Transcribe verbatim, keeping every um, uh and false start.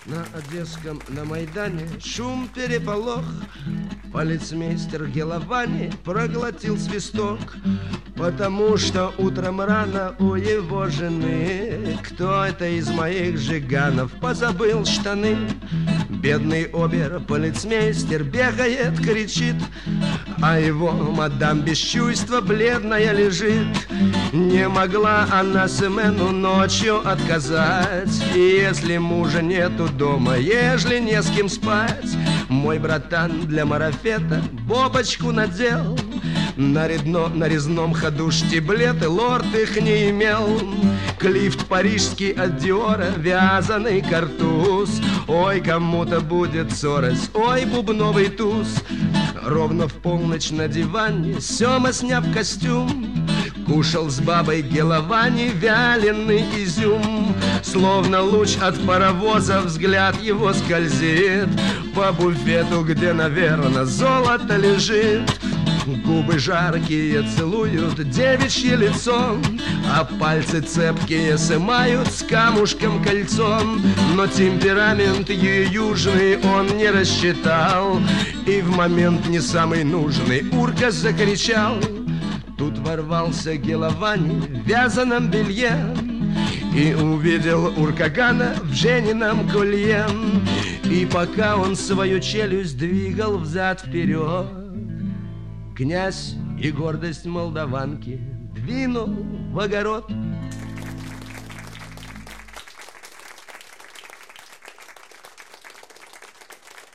На Одесском, на Майдане шум, переполох. Полицмейстер Геловани проглотил свисток, потому что утром рано у его жены кто-то из моих жиганов позабыл штаны. Бедный обер-полицмейстер бегает, кричит, а его мадам без чувства бледная лежит. Не могла она Семену ночью отказать, если мужа нету дома, ежели не с кем спать. Мой братан для марафета бобочку надел, на, редно, на резном ходу штиблеты, лорд их не имел. Клифт парижский от Диора, вязаный картуз. Ой, кому-то будет сорось, ой, бубновый туз. Ровно в полночь на диване Сема, сняв костюм, кушал с бабой Геловани вяленый изюм. Словно луч от паровоза взгляд его скользит по буфету, где, наверное, золото лежит. Губы жаркие целуют девичье лицо, а пальцы цепкие сымают с камушком кольцом. Но темперамент ее южный он не рассчитал, и в момент не самый нужный Урка закричал. Тут ворвался Геловани в вязаном белье и увидел Уркагана в Женином колье. И пока он свою челюсть двигал взад-вперед, князь и гордость молдаванки двинул в огород.